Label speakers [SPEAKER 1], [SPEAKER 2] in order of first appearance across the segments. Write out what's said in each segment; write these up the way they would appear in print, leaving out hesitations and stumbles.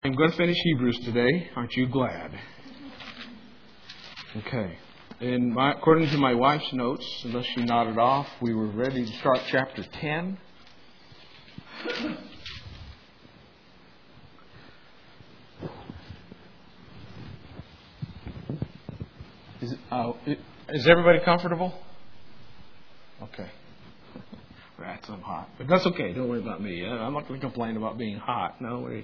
[SPEAKER 1] I'm going to finish Hebrews today. Aren't you glad? Okay. According to my wife's notes, unless she nodded off, we were ready to start chapter 10. Is everybody comfortable? Okay. Rats, I'm hot. But that's okay. Don't worry about me. I'm not going to complain about being hot. No worry.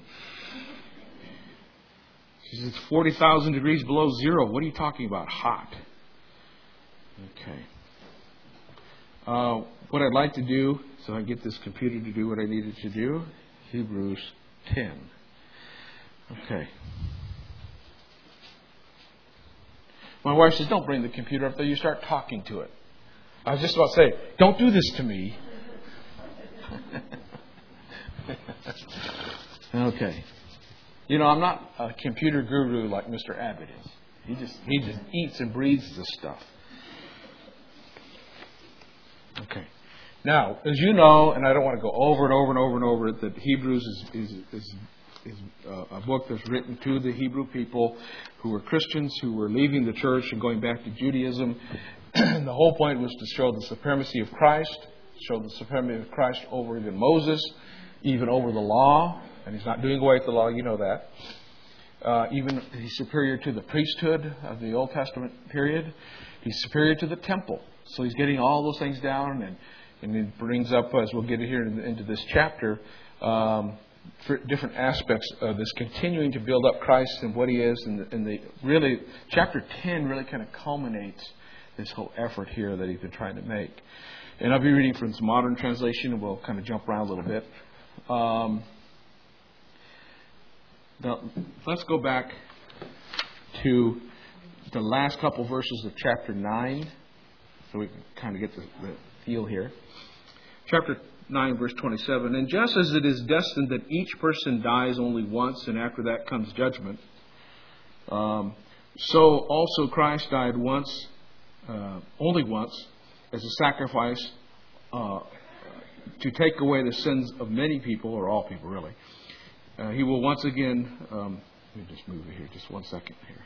[SPEAKER 1] She says it's 40,000 degrees below zero. What are you talking about? Hot. Okay. What I'd like to do, so I get this computer to do what I needed to do, Hebrews 10. Okay. My wife says, don't bring the computer up there. You start talking to it. I was just about to say, don't do this to me. Okay. You know, I'm not a computer guru like Mr. Abbott is. He just eats and breathes this stuff. Okay. Now, as you know, and I don't want to go over and over and over and over it, that Hebrews is a book that's written to the Hebrew people who were Christians, who were leaving the church and going back to Judaism. The whole point was to show the supremacy of Christ, show the supremacy of Christ over even Moses, even over the law. And he's not doing away with the law, you know that. Even he's superior to the priesthood of the Old Testament period. He's superior to the temple. So he's getting all those things down, and it brings up, as we'll get here into this chapter, for different aspects of this, continuing to build up Christ and what He is, and really, chapter 10 really kind of culminates this whole effort here that he's been trying to make. And I'll be reading from some modern translation, and we'll kind of jump around a little bit. Now, let's go back to the last couple verses of chapter 9, so we can kind of get the feel here. Chapter 9, verse 27. And just as it is destined that each person dies only once, and after that comes judgment, so also Christ died once, only once, as a sacrifice to take away the sins of many people, or all people really. He will once again, let me just move it here, just 1 second here.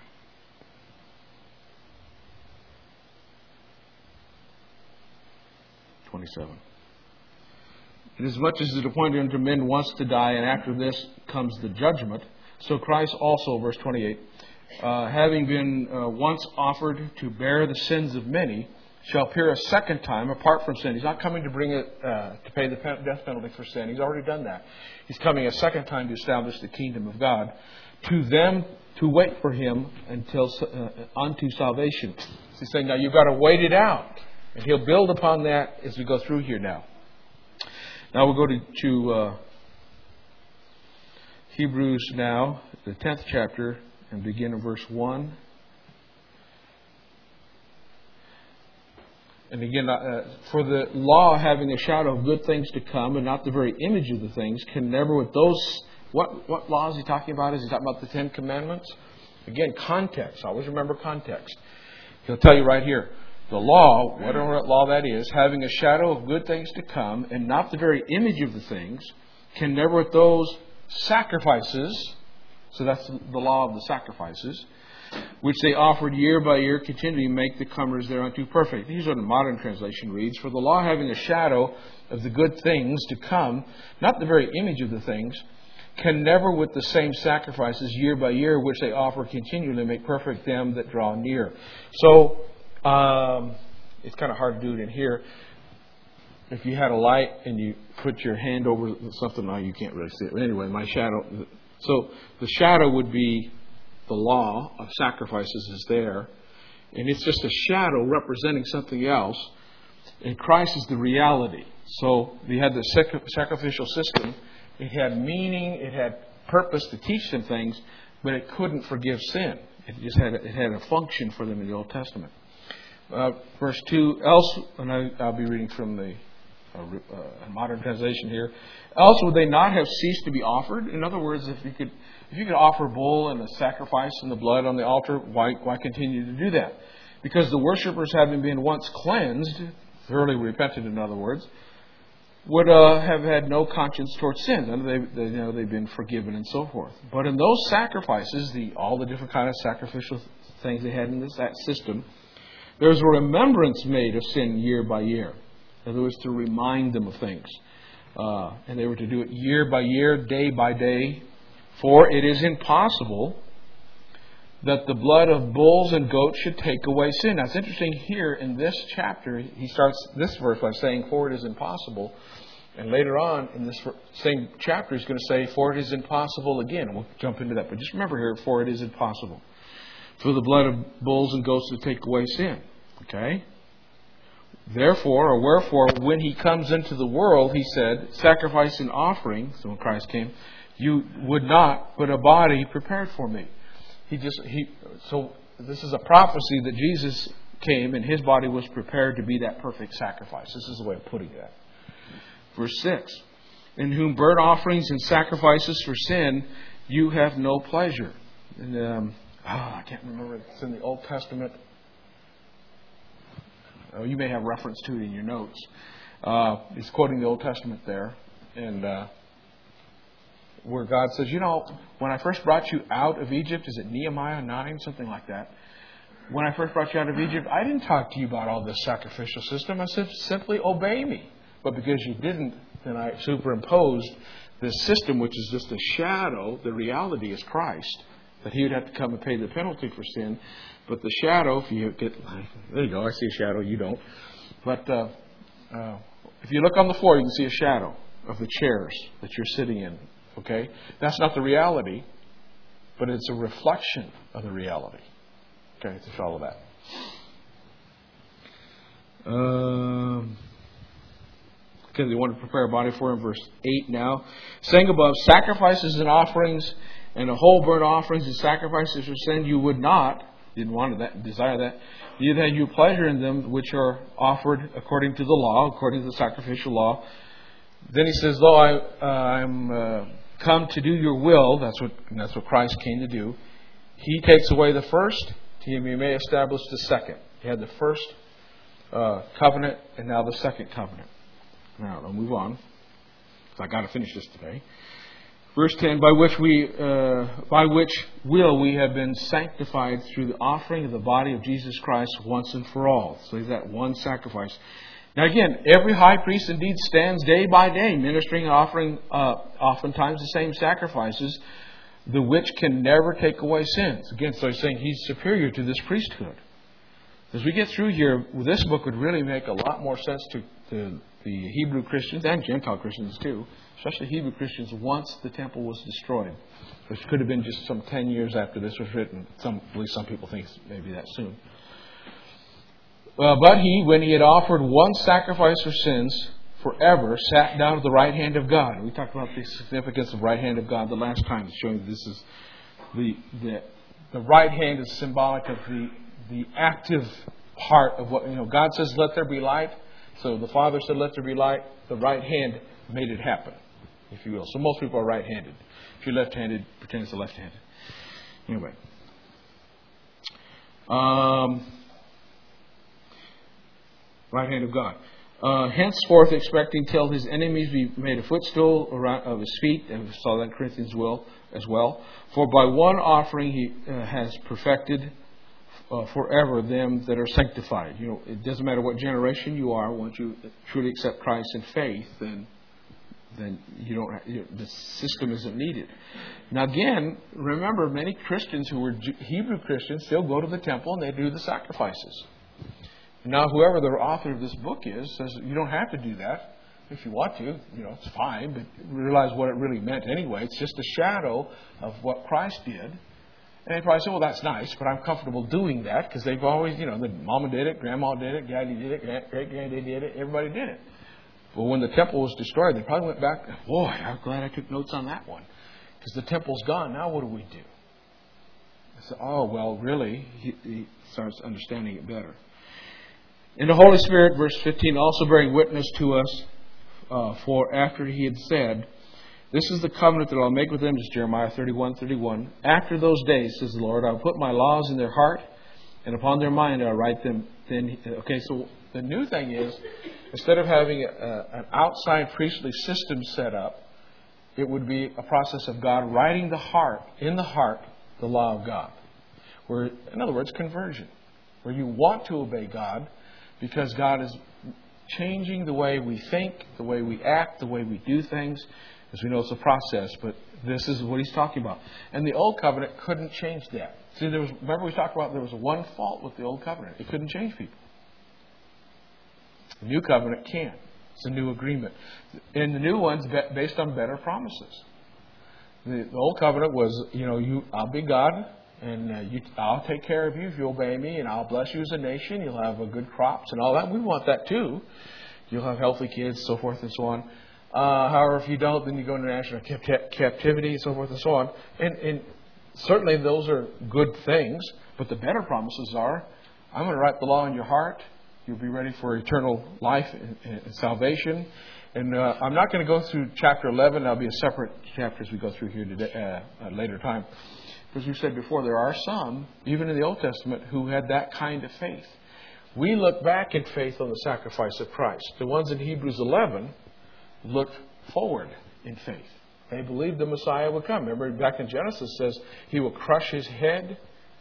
[SPEAKER 1] Inasmuch as it is appointed unto men once to die, and after this comes the judgment, so Christ also, verse 28, having been once offered to bear the sins of many, shall appear a second time apart from sin. He's not coming to bring it to pay the death penalty for sin. He's already done that. He's coming a second time to establish the kingdom of God. To them to wait for Him until unto salvation. So he's saying, now you've got to wait it out. And He'll build upon that as we go through here now. Now we'll go to Hebrews now, the 10th chapter, and begin in verse 1. And again, for the law having a shadow of good things to come and not the very image of the things, can never with those... What law is he talking about? Is he talking about the Ten Commandments? Again, context. Always remember context. He'll tell you right here. The law, whatever law that is, having a shadow of good things to come and not the very image of the things, can never with those sacrifices, so that's the law of the sacrifices, which they offered year by year, continually make the comers thereunto perfect. These are what the modern translation reads. For the law having a shadow of the good things to come, not the very image of the things, can never with the same sacrifices year by year, which they offer continually, make perfect them that draw near. So, it's kind of hard to do it in here. If you had a light and you put your hand over something, now you can't really see it. But anyway, my shadow. So the shadow would be the law of sacrifices is there. And it's just a shadow representing something else. And Christ is the reality. So we had the sacrificial system. It had meaning. It had purpose to teach them things. But it couldn't forgive sin. It had a function for them in the Old Testament. Verse 2, else, and I'll be reading from the modern translation here. Else would they not have ceased to be offered? In other words, if you could offer a bull and a sacrifice and the blood on the altar, why continue to do that? Because the worshippers, having been once cleansed, thoroughly repented in other words, would have had no conscience towards sin. And they've been forgiven and so forth. But in those sacrifices, all the different kind of sacrificial things they had in that system, there was a remembrance made of sin year by year. In other words, to remind them of things. And they were to do it year by year, day by day. For it is impossible that the blood of bulls and goats should take away sin. Now it's interesting here in this chapter, he starts this verse by saying, for it is impossible. And later on in this same chapter, he's going to say, for it is impossible again. We'll jump into that. But just remember here, for it is impossible for the blood of bulls and goats to take away sin. Okay? Therefore, or wherefore, when he comes into the world, he said, sacrifice and offering, so when Christ came, you would not put a body prepared for me. So this is a prophecy that Jesus came and his body was prepared to be that perfect sacrifice. This is the way of putting that. Verse 6, in whom burnt offerings and sacrifices for sin you have no pleasure. And I can't remember. It's in the Old Testament. Oh, you may have reference to it in your notes. He's quoting the Old Testament there. And where God says, when I first brought you out of Egypt, is it Nehemiah 9, something like that? When I first brought you out of Egypt, I didn't talk to you about all this sacrificial system. I said, simply obey me. But because you didn't, then I superimposed this system, which is just a shadow. The reality is Christ, that he would have to come and pay the penalty for sin. But the shadow, if you get, there you go, I see a shadow, you don't. But if you look on the floor, you can see a shadow of the chairs that you're sitting in. Okay? That's not the reality, but it's a reflection of the reality. Okay, to follow that. Okay, they want to prepare a body for him. Verse 8 now. Saying above, sacrifices and offerings and a whole burnt offerings and sacrifices for sin you would not, didn't want that, desire that, neither had you pleasure in them which are offered according to the law, according to the sacrificial law. Then he says, though I'm come to do your will, that's what Christ came to do. He takes away the first, he may establish the second. He had the first covenant and now the second covenant. Now, I'll move on. So I got to finish this today. Verse 10, by which will we have been sanctified through the offering of the body of Jesus Christ once and for all. So he's that one sacrifice. Now again, every high priest indeed stands day by day ministering and offering oftentimes the same sacrifices, the which can never take away sins. Again, so he's saying he's superior to this priesthood. As we get through here, this book would really make a lot more sense to the Hebrew Christians and Gentile Christians too, especially Hebrew Christians once the temple was destroyed, which could have been just some 10 years after this was written. At least some people think maybe that soon. But he, when he had offered one sacrifice for sins forever, sat down at the right hand of God. We talked about the significance of right hand of God the last time, showing this is the right hand is symbolic of the active part of what God says, "Let there be light." So the Father said, "Let there be light." The right hand made it happen, if you will. So most people are right-handed. If you're left-handed, pretend it's a left-handed. Anyway. Right hand of God. Henceforth expecting till his enemies be made a footstool of his feet, and we saw that in Corinthians as well. For by one offering he has perfected forever them that are sanctified. It doesn't matter what generation you are. Once you truly accept Christ in faith, then you don't. The system isn't needed. Now again, remember, many Christians who were Hebrew Christians still go to the temple and they do the sacrifices. Now, whoever the author of this book is says you don't have to do that. If you want to, it's fine, but realize what it really meant anyway. It's just a shadow of what Christ did. And they probably say, well, that's nice, but I'm comfortable doing that because they've always, the mama did it, grandma did it, daddy did it, great-granddaddy did it, everybody did it. But when the temple was destroyed, they probably went back, boy, I'm glad I took notes on that one. Because the temple's gone, now what do we do? I said, oh, well, really, he starts understanding it better. And the Holy Spirit, verse 15, also bearing witness to us, for after he had said, this is the covenant that I'll make with them, is Jeremiah 31:31. After those days, says the Lord, I'll put my laws in their heart, and upon their mind I'll write them. So The new thing is, instead of having an outside priestly system set up, it would be a process of God writing in the heart, the law of God. Where, in other words, conversion. Where you want to obey God because God is changing the way we think, the way we act, the way we do things. As we know, it's a process, but this is what he's talking about. And the Old Covenant couldn't change that. See, remember we talked about there was one fault with the Old Covenant. It couldn't change people. The New Covenant can. It's a new agreement. And the new one's based on better promises. The Old Covenant was, I'll be God, and I'll take care of you if you obey me, and I'll bless you as a nation. You'll have good crops and all that. We want that too. You'll have healthy kids, so forth and so on. However, if you don't, then you go into national captivity, so forth and so on. And certainly those are good things, but the better promises are, I'm going to write the law in your heart. You'll be ready for eternal life and salvation. And I'm not going to go through chapter 11. That'll be a separate chapter as we go through here today, at a later time. As we said before, there are some, even in the Old Testament, who had that kind of faith. We look back in faith on the sacrifice of Christ. The ones in Hebrews 11 looked forward in faith. They believed the Messiah would come. Remember, back in Genesis it says he will crush his head.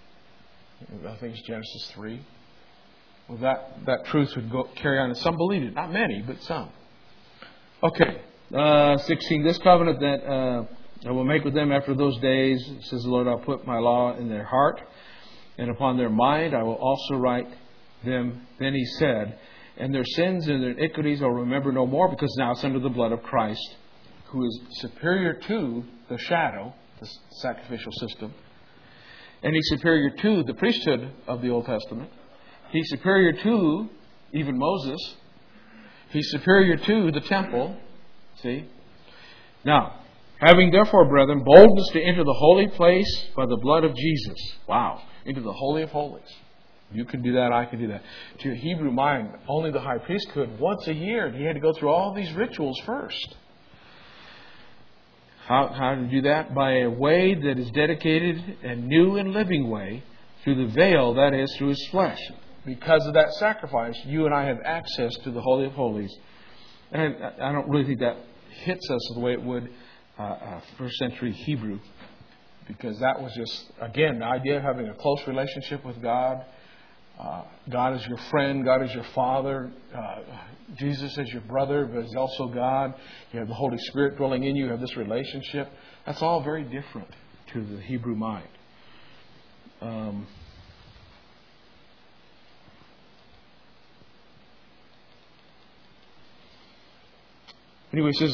[SPEAKER 1] I think it's Genesis 3. Well, that truth would carry on. And some believed it. Not many, but some. Okay. 16. This covenant that I will make with them after those days, says the Lord, I'll put my law in their heart, and upon their mind I will also write them. Then he said, and their sins and their iniquities I'll remember no more, because now it's under the blood of Christ, who is superior to the shadow, the sacrificial system. And he's superior to the priesthood of the Old Testament. He's superior to even Moses. He's superior to the temple. See? Now, having therefore, brethren, boldness to enter the holy place by the blood of Jesus. Wow. Into the Holy of Holies. You can do that, I can do that. To your Hebrew mind, only the high priest could once a year. He had to go through all these rituals first. How to do that? By a way that is dedicated and new and living way through the veil, that is, through His flesh. Because of that sacrifice, you and I have access to the Holy of Holies. And I don't really think that hits us the way it would first century Hebrew. Because that was just, again, the idea of having a close relationship with God. God is your friend. God is your Father. Jesus is your brother, but He's also God. You have the Holy Spirit dwelling in you. You have this relationship. That's all very different to the Hebrew mind. Anyway, it says,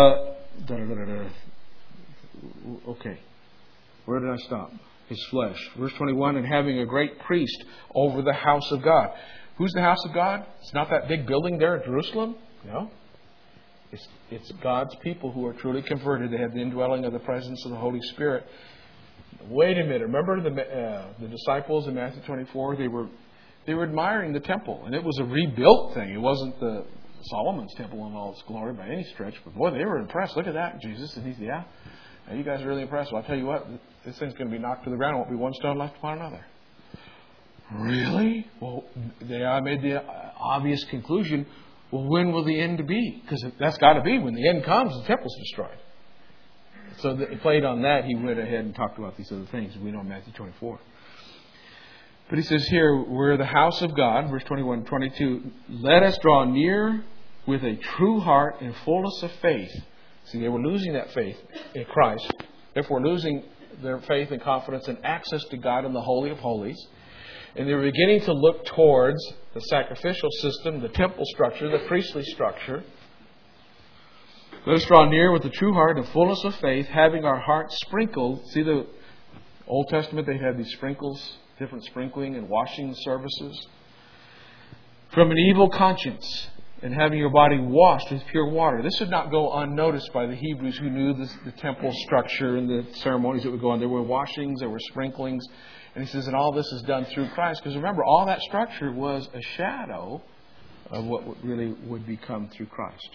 [SPEAKER 1] okay, where did I stop? His flesh. Verse 21, and having a great priest over the house of God. Who's the house of God? It's not that big building there in Jerusalem. No. It's God's people who are truly converted. They have the indwelling of the presence of the Holy Spirit. Wait a minute. Remember the disciples in Matthew 24? They were admiring the temple. And it was a rebuilt thing. It wasn't the Solomon's temple in all its glory by any stretch. But boy, they were impressed. Look at that, Jesus. And he's, yeah. You guys are really impressed. Well, I'll tell you what. This thing's going to be knocked to the ground. There won't be one stone left upon another. Really? Well, I made the obvious conclusion. Well, when will the end be? Because that's got to be when the end comes. The temple's destroyed. So he played on that. He went ahead and talked about these other things. We know in Matthew 24. But he says here, we're the house of God, verse 21 and 22. Let us draw near with a true heart and fullness of faith. See, they were losing that faith in Christ. Therefore, losing their faith and confidence and access to God in the Holy of Holies. And they were beginning to look towards the sacrificial system, the temple structure, the priestly structure. Let us draw near with a true heart and fullness of faith, having our hearts sprinkled. See, the Old Testament, they had these sprinkles, different sprinkling and washing services. From an evil conscience, and having your body washed with pure water. This would not go unnoticed by the Hebrews who knew the temple structure and the ceremonies that would go on. There were washings, there were sprinklings. And he says, and all this is done through Christ. Because remember, all that structure was a shadow of what really would become through Christ.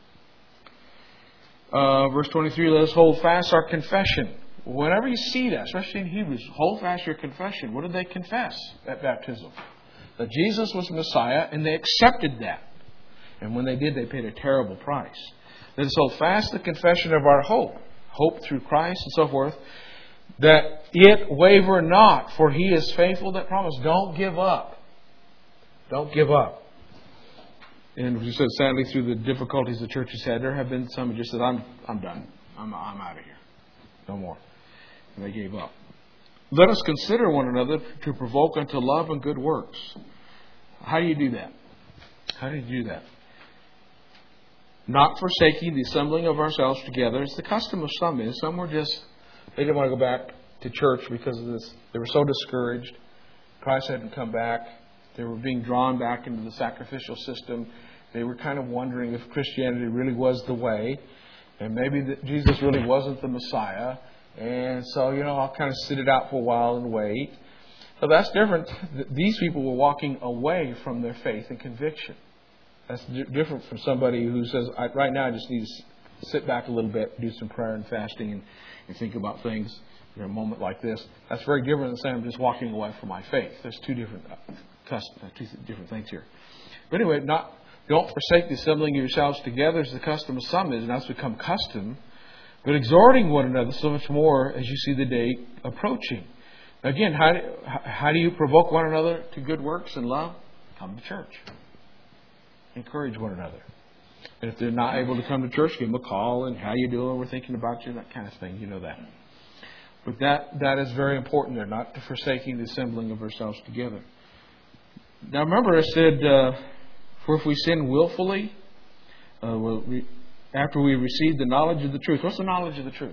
[SPEAKER 1] Verse 23, let us hold fast our confession. Whenever you see that, especially in Hebrews, hold fast your confession. What did they confess at baptism? that Jesus was Messiah, and they accepted that. And when they did, they paid a terrible price. Then so fast the confession of our hope through Christ and so forth, that it waver not, for He is faithful that promised. Don't give up. Don't give up. And as you said, sadly, through the difficulties the church has had, there have been some who just said, I'm done. I'm out of here. No more. And they gave up. Let us consider one another to provoke unto love and good works. How do you do that? How do you do that? Not forsaking the assembling of ourselves together, as the custom of some is. Some were just, they didn't want to go back to church because of this. They were so discouraged. Christ hadn't come back. They were being drawn back into the sacrificial system. They were kind of wondering if Christianity really was the way. And maybe that Jesus really wasn't the Messiah. And so, I'll kind of sit it out for a while and wait. So that's different. These people were walking away from their faith and conviction. That's different from somebody who says, right now I just need to sit back a little bit, do some prayer and fasting and think about things in a moment like this. That's very different than saying I'm just walking away from my faith. There's two different things here. But anyway, don't forsake the assembling of yourselves together as the custom of some is, and that's become custom, but exhorting one another so much more as you see the day approaching. Again, how do you provoke one another to good works and love? Come to church. Encourage one another. And if they're not able to come to church, give them a call and how you doing? We're thinking about you, that kind of thing. You know that. But that is very important there, not to forsaking the assembling of ourselves together. Now remember, I said, for if we sin willfully, after we receive the knowledge of the truth. What's the knowledge of the truth?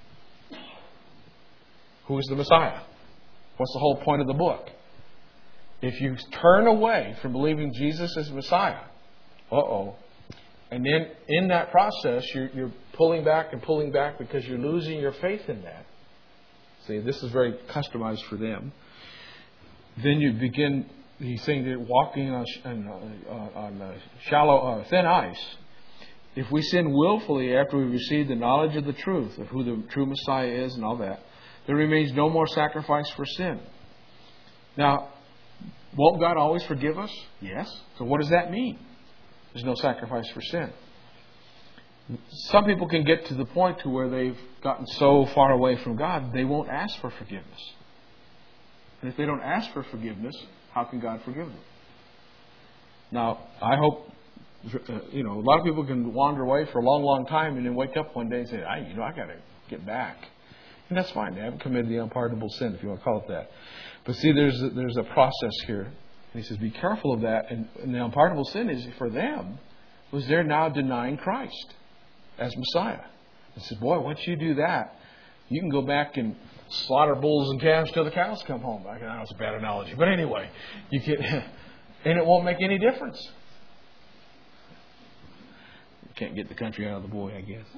[SPEAKER 1] Who is the Messiah? What's the whole point of the book? If you turn away from believing Jesus is Messiah, and then in that process you're pulling back because you're losing your faith in that. See, this is very customized for them. Then you begin, he's saying that walking on shallow, thin ice. If we sin willfully after we receive the knowledge of the truth, of who the true Messiah is and all that, there remains no more sacrifice for sin. Now, won't God always forgive us? Yes. So what does that mean? There's no sacrifice for sin. Some people can get to the point to where they've gotten so far away from God, they won't ask for forgiveness. And if they don't ask for forgiveness, how can God forgive them? Now, I hope, a lot of people can wander away for a long, long time and then wake up one day and say, I got to get back. And that's fine. They haven't committed the unpardonable sin, if you want to call it that. But see, there's a process here. And he says, be careful of that. And the unpardonable sin is for them, was they're now denying Christ as Messiah. He says, boy, once you do that, you can go back and slaughter bulls and calves till the cows come home. I know it's a bad analogy. But anyway, you can, and it won't make any difference. You can't get the country out of the boy, I guess.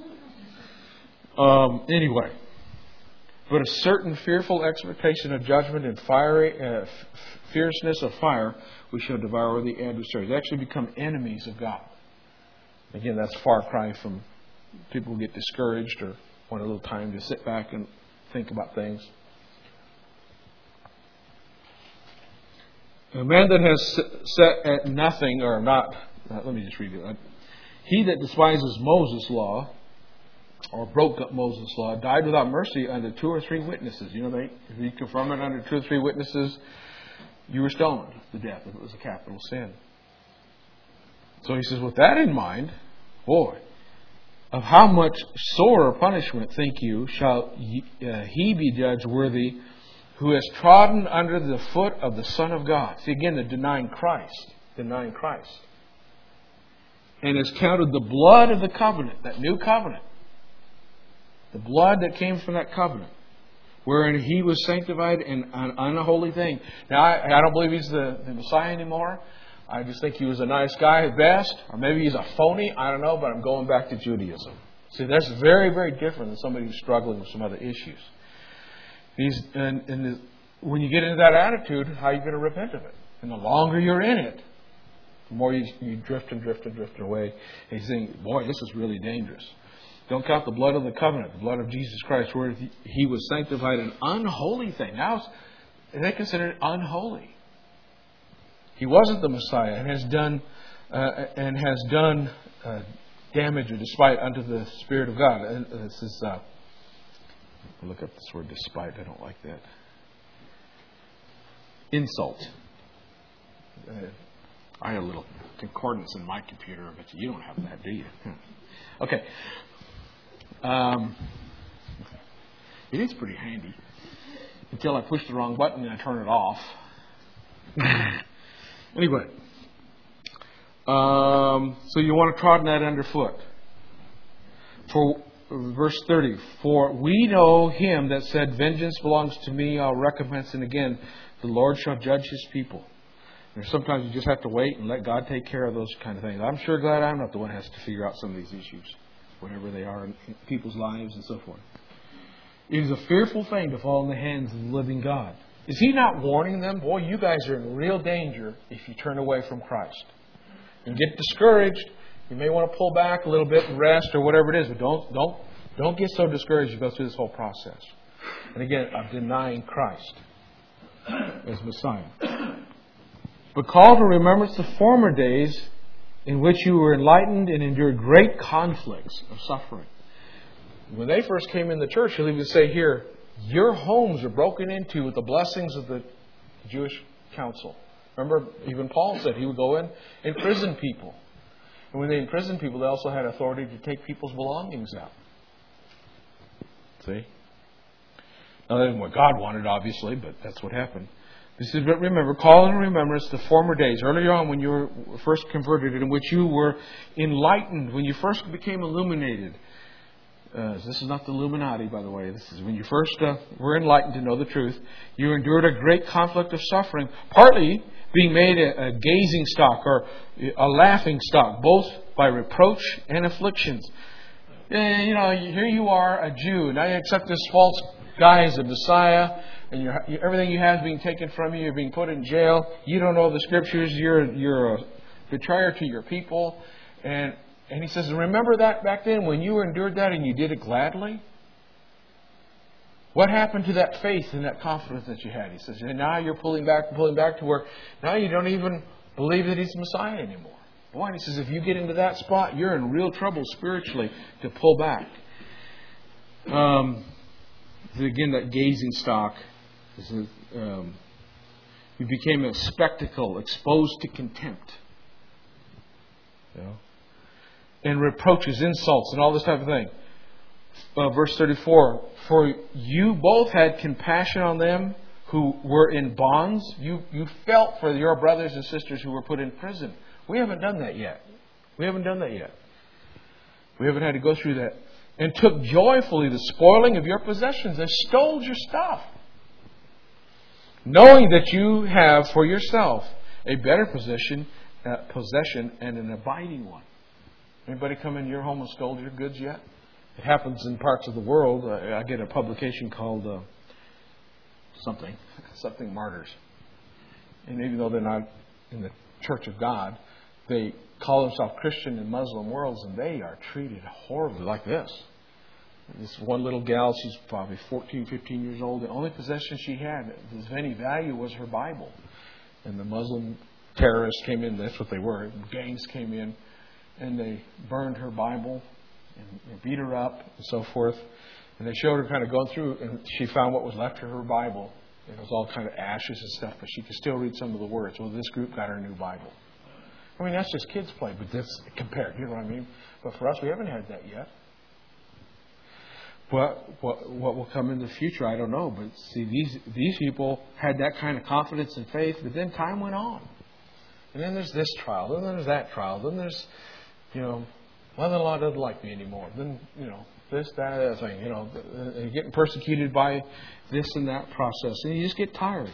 [SPEAKER 1] Anyway. But a certain fearful expectation of judgment and fiery fierceness of fire, we shall devour the adversaries. They actually become enemies of God. Again, that's a far cry from people who get discouraged or want a little time to sit back and think about things. A man that has set at nothing or not, let me just read it. He that despises Moses' law, or broke up Moses' law, died without mercy under 2 or 3 witnesses. If you confirm it under 2 or 3 witnesses, you were stoned to death if it was a capital sin. So he says, with that in mind, of how much sorer punishment, think you, shall he be judged worthy who has trodden under the foot of the Son of God? See, again, they're denying Christ. And has counted the blood of the covenant, that new covenant, the blood that came from that covenant, wherein he was sanctified in an unholy thing. Now, I don't believe he's the Messiah anymore. I just think he was a nice guy at best. Or maybe he's a phony. I don't know, but I'm going back to Judaism. See, that's very, very different than somebody who's struggling with some other issues. When you get into that attitude, how are you going to repent of it? And the longer you're in it, the more you drift away. And he's saying, boy, this is really dangerous. Don't count the blood of the covenant, the blood of Jesus Christ, where he was sanctified an unholy thing. Now they consider it unholy. He wasn't the Messiah and has done damage or despite unto the Spirit of God. And this is look up this word despite. I don't like that. Insult. I have a little concordance in my computer, but you don't have that, do you? Okay. It is pretty handy until I push the wrong button and I turn it off. Anyway, so you want to trod that underfoot. For verse 30, for we know him that said, vengeance belongs to me, I'll recompense. And again, the Lord shall judge his people. And sometimes you just have to wait and let God take care of those kind of things. I'm sure glad I'm not the one who has to figure out some of these issues, whatever they are in people's lives and so forth. It is a fearful thing to fall in the hands of the living God. Is He not warning them? Boy, you guys are in real danger if you turn away from Christ. And get discouraged. You may want to pull back a little bit and rest or whatever it is, but don't get so discouraged you go through this whole process. And again, of denying Christ as Messiah. But call to remembrance the former days in which you were enlightened and endured great conflicts of suffering. When they first came in the church, he'll even say here, your homes are broken into with the blessings of the Jewish council. Remember, even Paul said he would go in and imprison people. And when they imprisoned people, they also had authority to take people's belongings out. See? Now, that isn't what God wanted, obviously, but that's what happened. This is, but remember, call in remembrance the former days, earlier on when you were first converted, in which you were enlightened, when you first became illuminated. This is not the Illuminati, by the way. This is when you first were enlightened to know the truth. You endured a great conflict of suffering, partly being made a gazing stock or a laughing stock, both by reproach and afflictions. Here you are, a Jew. Now you accept this false guise of Messiah, and everything you have is being taken from you. You're being put in jail. You don't know the Scriptures. You're a betrayer to your people. And he says, remember that back then when you endured that and you did it gladly? What happened to that faith and that confidence that you had? He says, and now you're pulling back to where now you don't even believe that He's Messiah anymore. Boy, and he says, if you get into that spot, you're in real trouble spiritually to pull back. Again, that gazing stock. You became a spectacle, exposed to contempt. And reproaches, insults, and all this type of thing. Verse 34, for you both had compassion on them who were in bonds. You felt for your brothers and sisters who were put in prison. We haven't done that yet. We haven't had to go through that. And took joyfully the spoiling of your possessions. They stole your stuff. Knowing that you have for yourself a better possession and an abiding one. Anybody come into your home and stole your goods yet? It happens in parts of the world. I get a publication called something Martyrs. And even though they're not in the Church of God, they call themselves Christian in Muslim worlds, and they are treated horribly like this. This one little gal, she's probably 14, 15 years old. The only possession she had of any value was her Bible. And the Muslim terrorists came in. That's what they were. Gangs came in. And they burned her Bible and beat her up and so forth. And they showed her kind of going through, and she found what was left of her Bible. It was all kind of ashes and stuff, but she could still read some of the words. Well, this group got her new Bible. I mean, that's just kids' play, but that's compared. You know what I mean? But for us, we haven't had that yet. What will come in the future, I don't know. But see, these people had that kind of confidence and faith, but then time went on. And then there's this trial, then there's that trial, then there's, mother-in-law doesn't like me anymore. Then, this, that, other thing. You're getting persecuted by this and that process. And you just get tired.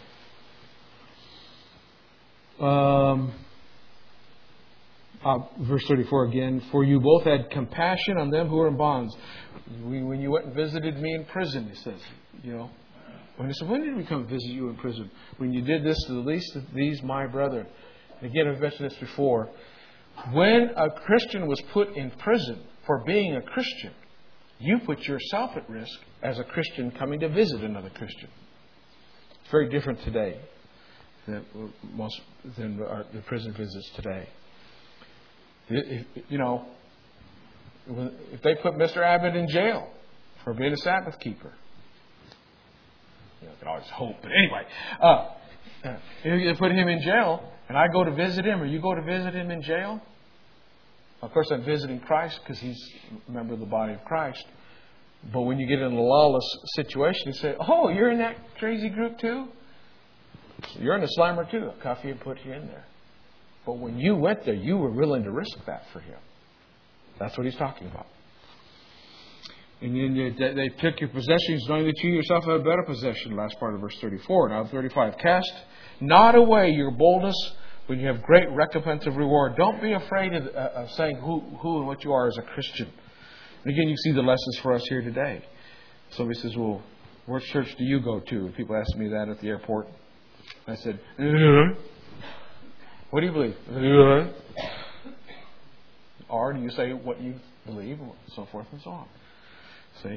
[SPEAKER 1] Verse 34 again. For you both had compassion on them who were in bonds. When you went and visited me in prison, he says, When he said, when did we come visit you in prison? When you did this to the least of these, my brethren. And again, I've mentioned this before. When a Christian was put in prison for being a Christian, you put yourself at risk as a Christian coming to visit another Christian. It's very different today. than the prison visits today. If they put Mr. Abbott in jail for being a Sabbath keeper, you can always hope. But anyway, if you put him in jail, and I go to visit him, or you go to visit him in jail, of course I'm visiting Christ because he's a member of the body of Christ. But when you get in a lawless situation, you say, "Oh, you're in that crazy group too? You're in a slammer too." I'll cuff you and put you in there. But when you went there, you were willing to risk that for him. That's what he's talking about. And then they took your possessions, knowing that you yourself have a better possession. Last part of verse 34. Now 35. Cast not away your boldness when you have great recompense of reward. Don't be afraid of saying who and what you are as a Christian. And again, you see the lessons for us here today. Somebody says, "Well, what church do you go to?" And people ask me that at the airport. I said, "What do you believe?" Or do you say what you believe, and so forth and so on. See?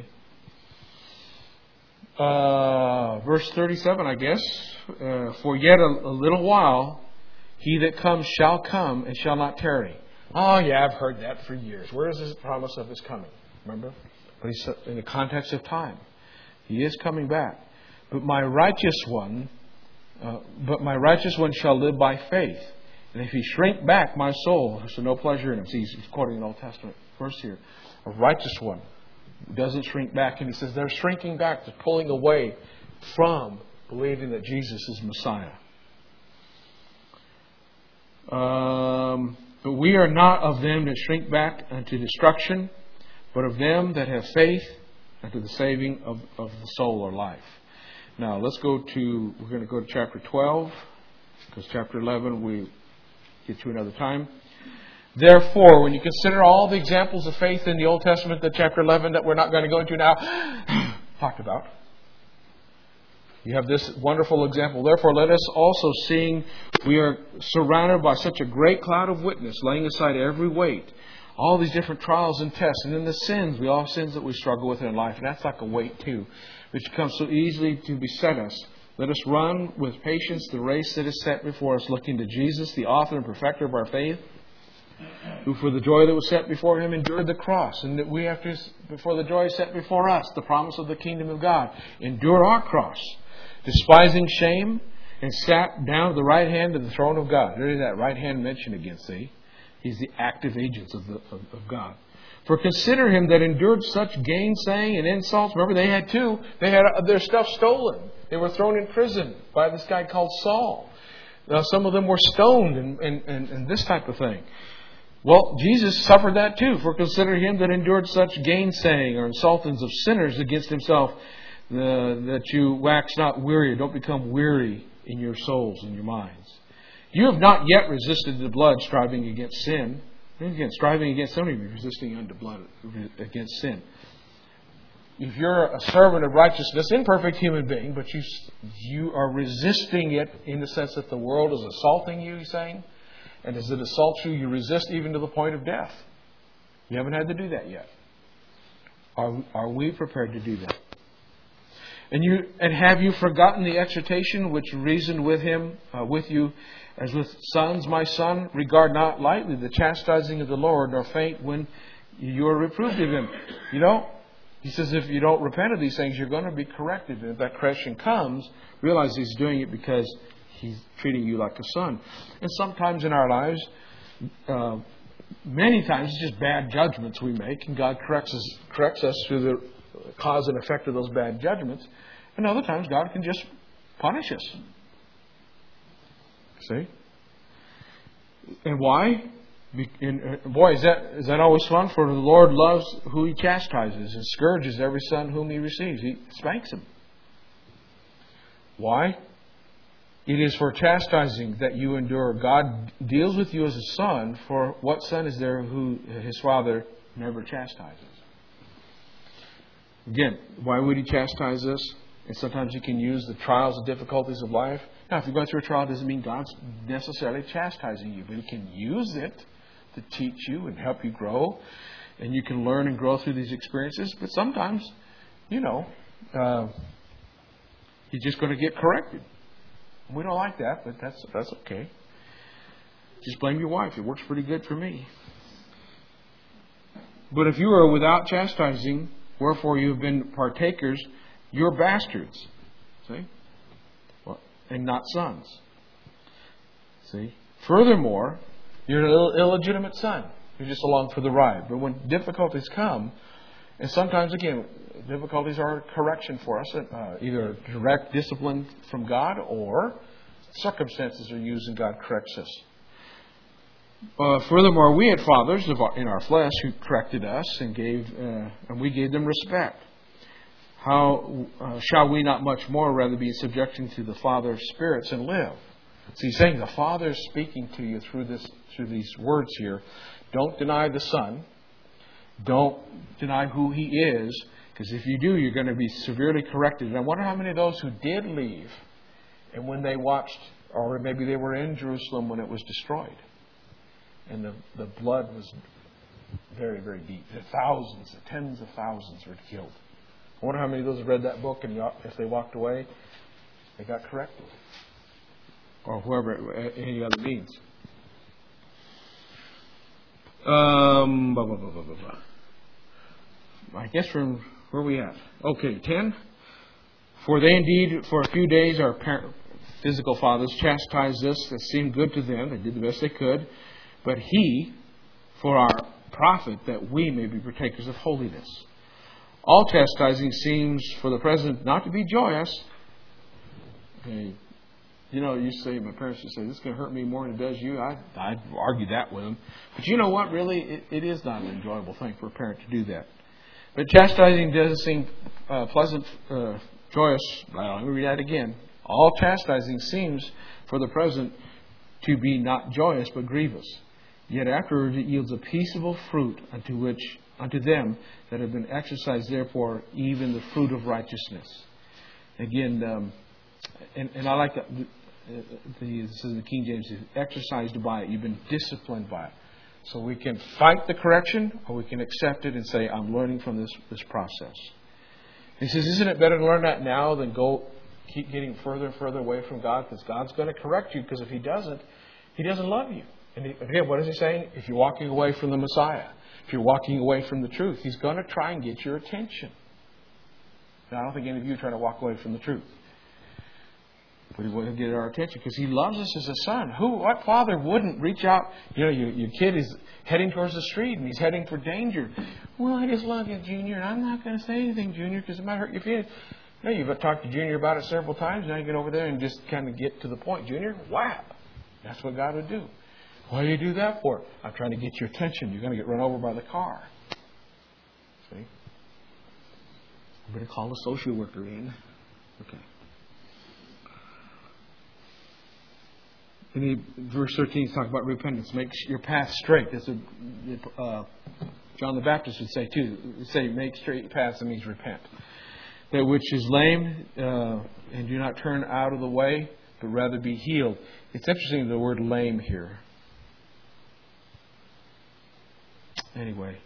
[SPEAKER 1] Verse 37, I guess. For yet a little while, he that comes shall come and shall not tarry. Oh, yeah, I've heard that for years. Where is this promise of his coming? Remember? But he's in the context of time. He is coming back. But my righteous one shall live by faith. And if he shrink back, my soul has no pleasure in him. See, he's quoting an Old Testament verse here. A righteous one doesn't shrink back. And he says they're shrinking back. They're pulling away from believing that Jesus is Messiah. But we are not of them that shrink back unto destruction, but of them that have faith unto the saving of the soul or life. Now, we're going to go to chapter 12, because chapter 11 we get to another time. Therefore, when you consider all the examples of faith in the Old Testament, that chapter 11 that we're not going to go into now, talked about, you have this wonderful example. Therefore, let us also, seeing we are surrounded by such a great cloud of witness, laying aside every weight, all these different trials and tests, and then the sins, we all have sins that we struggle with in life, and that's like a weight too, which comes so easily to beset us. Let us run with patience the race that is set before us, looking to Jesus, the author and perfecter of our faith, who for the joy that was set before him endured the cross, and that we have to, before the joy set before us, the promise of the kingdom of God, endure our cross, despising shame, and sat down at the right hand of the throne of God. There is that right hand mentioned again, see? He's the active agents of God. For consider him that endured such gainsaying and insults. Remember, they had two. They had their stuff stolen. They were thrown in prison by this guy called Saul. Now, some of them were stoned and this type of thing. Well, Jesus suffered that too. For consider him that endured such gainsaying or insultings of sinners against himself, that you wax not weary, or don't become weary in your souls and your minds. You have not yet resisted the blood, striving against sin. Again, striving against sin, you're resisting unto blood against sin. If you're a servant of righteousness, imperfect human being, but you are resisting it in the sense that the world is assaulting you, he's saying. And as it assaults you, you resist even to the point of death. You haven't had to do that yet. Are we prepared to do that? And have you forgotten the exhortation which reasoned with you as with sons? My son, regard not lightly the chastising of the Lord, nor faint when you are reproved of him. He says if you don't repent of these things, you're going to be corrected. And if that correction comes, realize he's doing it because he's treating you like a son. And sometimes in our lives, many times it's just bad judgments we make, and God corrects us through the cause and effect of those bad judgments. And other times God can just punish us. See? And why? Boy, is that always fun? For the Lord loves who he chastises and scourges every son whom he receives. He spanks him. Why? It is for chastising that you endure. God deals with you as a son, for what son is there who his father never chastises? Again, why would he chastise us? And sometimes he can use the trials and difficulties of life. Now, if you're going through a trial, it doesn't mean God's necessarily chastising you, but he can use it to teach you and help you grow. And you can learn and grow through these experiences. But sometimes, you're just going to get corrected. We don't like that, but that's okay. Just blame your wife. It works pretty good for me. But if you are without chastising, wherefore you have been partakers, you're bastards. See? Well, and not sons. See? Furthermore, you're an illegitimate son. You're just along for the ride. But when difficulties come, and sometimes, again, difficulties are a correction for us, either direct discipline from God or circumstances are used and God corrects us. Furthermore, we had fathers in our flesh who corrected us and we gave them respect. How shall we not much more rather be subjecting to the Father of spirits and live? So he's saying the Father is speaking to you through these words here. Don't deny the Son. Don't deny who He is, because if you do, you're going to be severely corrected. And I wonder how many of those who did leave, and when they watched, or maybe they were in Jerusalem when it was destroyed, and the blood was very, very deep. The thousands, the tens of thousands were killed. I wonder how many of those read that book, and if they walked away, they got corrected. Or whoever, any other means. I guess from where are we at? Okay, 10. For they indeed, for a few days, our physical fathers chastised us that seemed good to them. They did the best they could. But He, for our profit, that we may be partakers of holiness. All chastising seems for the present not to be joyous. Okay. You know, you say, my parents used to say, this is going to hurt me more than it does you. I'd argue that with them. But you know what? Really, it is not an enjoyable thing for a parent to do that. But chastising doesn't seem pleasant, joyous. Let me read that again. All chastising seems for the present to be not joyous, but grievous. Yet afterwards it yields a peaceable fruit unto them that have been exercised, therefore, even the fruit of righteousness. Again, and I like that. This is the King James. Exercised by it. You've been disciplined by it. So we can fight the correction, or we can accept it and say, I'm learning from this process. He says, isn't it better to learn that now than keep getting further and further away from God? Because God's going to correct you, because if He doesn't love you. And again, what is He saying? If you're walking away from the Messiah, if you're walking away from the truth, He's going to try and get your attention. Now, I don't think any of you are trying to walk away from the truth. But He wouldn't get our attention because He loves us as a son. What father wouldn't reach out? You know, your kid is heading towards the street and he's heading for danger. Well, I just love you, Junior, and I'm not going to say anything, Junior, because it might hurt your feelings. No, you've talked to Junior about it several times. Now you get over there and just kind of get to the point. Junior, whap. That's what God would do. What do you do that for? I'm trying to get your attention. You're going to get run over by the car. See? I'm going to call a social worker in. Okay. In verse 13, he's talking about repentance. Make your path straight. That's John the Baptist would say too. He'd say, make straight paths. That means repent. That which is lame, and do not turn out of the way, but rather be healed. It's interesting, the word lame here. Anyway.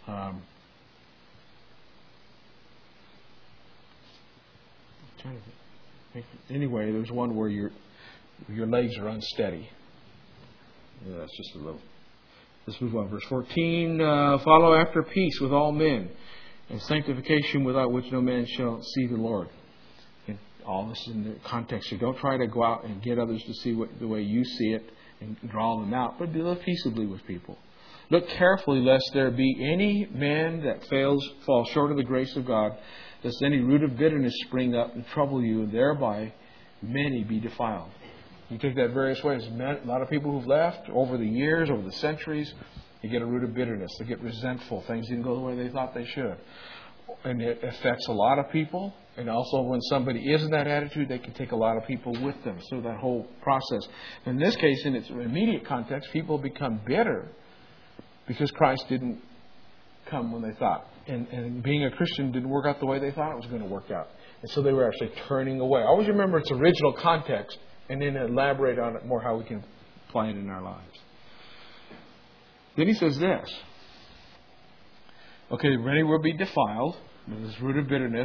[SPEAKER 1] Anyway, there's one where your legs are unsteady. Yeah, that's just a little. Let's move on. Verse 14. Follow after peace with all men, and sanctification, without which no man shall see the Lord. And all this in the context here. Don't try to go out and get others to see the way you see it and draw them out, but live peaceably with people. Look carefully lest there be any man that falls short of the grace of God, lest any root of bitterness spring up and trouble you, and thereby many be defiled. You take that various ways. A lot of people who've left over the years, over the centuries, you get a root of bitterness. They get resentful. Things didn't go the way they thought they should. And it affects a lot of people. And also when somebody is in that attitude, they can take a lot of people with them through that whole process. In this case, in its immediate context, people become bitter because Christ didn't come when they thought. And being a Christian didn't work out the way they thought it was going to work out. And so they were actually turning away. Always remember its original context and then elaborate on it more, how we can apply it in our lives. Then he says this. Okay, many will be defiled. This root of bitterness.